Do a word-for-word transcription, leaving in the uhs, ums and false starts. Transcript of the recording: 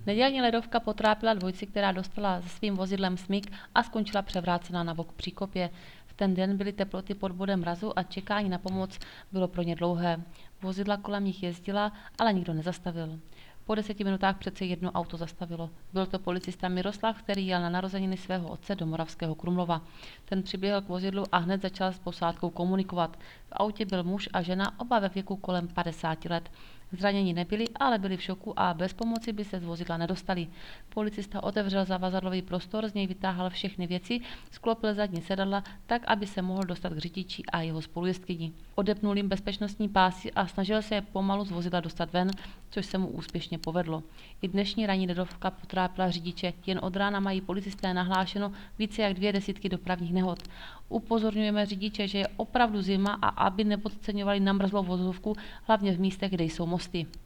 Nedělní ledovka potrápila dvojici, která dostala se svým vozidlem smyk a skončila převrácená na bok při kopě. V ten den byly teploty pod bodem mrazu a čekání na pomoc bylo pro ně dlouhé. Vozidla kolem nich jezdila, ale nikdo nezastavil. Po deseti minutách přece jedno auto zastavilo. Byl to policista Miroslav, který jel na narozeniny svého otce do Moravského Krumlova. Ten přiběhl k vozidlu a hned začal s posádkou komunikovat. V autě byl muž a žena, oba ve věku kolem padesáti let. Zranění nebyli, ale byli v šoku a bez pomoci by se z vozidla nedostali. Policista otevřel zavazadlový prostor, z něj vytáhl všechny věci, sklopil zadní sedadla tak, aby se mohl dostat k řidiči a jeho spolujezdkyni. Odepnul jim bezpečnostní pásy a snažil se je pomalu z vozidla dostat ven, což se mu úspěšně povedlo. I dnešní ranní ledovka potrápila řidiče, jen od rána mají policisté nahlášeno více jak dvě desítky dopravních nehod. Upozorňujeme řidiče, že je opravdu zima a aby nepodceňovali namrzlou vozovku, hlavně v místech, kde jsou mosty.